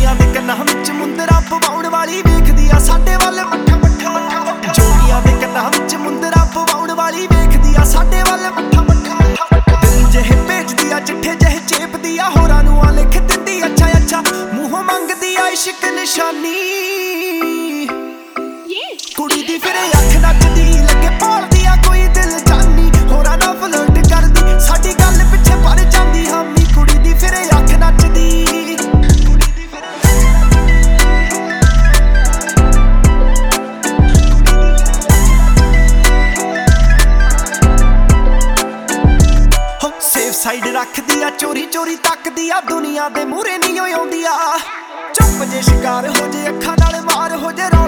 ਜੋਗੀਆਂ ਦੇ ਕੰਨਾਂ ਵਿੱਚ ਮੁੰਦਰਾ ਪਵਾਉਣ ਵਾਲੀ ਵੇਖਦੀ ਆ ਸਾਡੇ ਵੱਲ ਮੱਠਾ ਮੱਠਾ। ਜੋਗੀਆਂ ਦੇ ਕੰਨਾਂ ਵਿੱਚ ਮੁੰਦਰਾ ਪਵਾਉਣ ਵਾਲੀ ਵੇਖਦੀ ਆ ਸਾਡੇ ਵੱਲ ਮੱਠਾ ਮੱਠਾ। ਦਿਲ ਜਿਹੇ ਭੇਜਦੀ ਆ ਚਿੱਠੇ ਜਿਹੇ ਚੇਪਦੀ ਆ ਹੋਰਾਂ ਨੂੰ ਆ ਲਿਖ ਦਿੰਦੀ ਅੱਛਾ ਅੱਛਾ। ਮੂੰਹੋਂ ਮੰਗਦੀ ਆ ਇਸ਼ਕ ਨਿਸ਼ਾਨੀ। ਕੁੜੀ ਦੀ ਫਿਰ ਅੱਖ ਨੱਚਦੀ ਲੱਗੇ ਭਾਲਦੀ ਆ ਕੋਈ ਦਿਲ ਜਾਨੀ। ਹੋਰਾਂ ਨਾਲ ਫਲਰਟ ਕਰਦੀ ਸਾਡੀ ਗੱਲ ਪਿੱਛੇ ਪੜ ਜਾਂਦੀ ਹਾਮੀ। ਕੁੜੀ ਦੀ ਫਿਰ ਅੱਖ ਨੱਚਦੀ। ਸੇਫ ਸਾਈਡ ਰੱਖਦੀ ਆ ਚੋਰੀ ਚੋਰੀ ਤੱਕਦੀ ਆ ਦੁਨੀਆ ਦੇ ਮੂਹਰੇ ਨਹੀਂ ਆਉਂਦੀ ਆ। ਚੁੱਪ ਜੇ ਸ਼ਿਕਾਰ ਹੋ ਜੇ ਅੱਖਾਂ ਨਾਲ ਮਾਰ ਹੋ ਜੇ।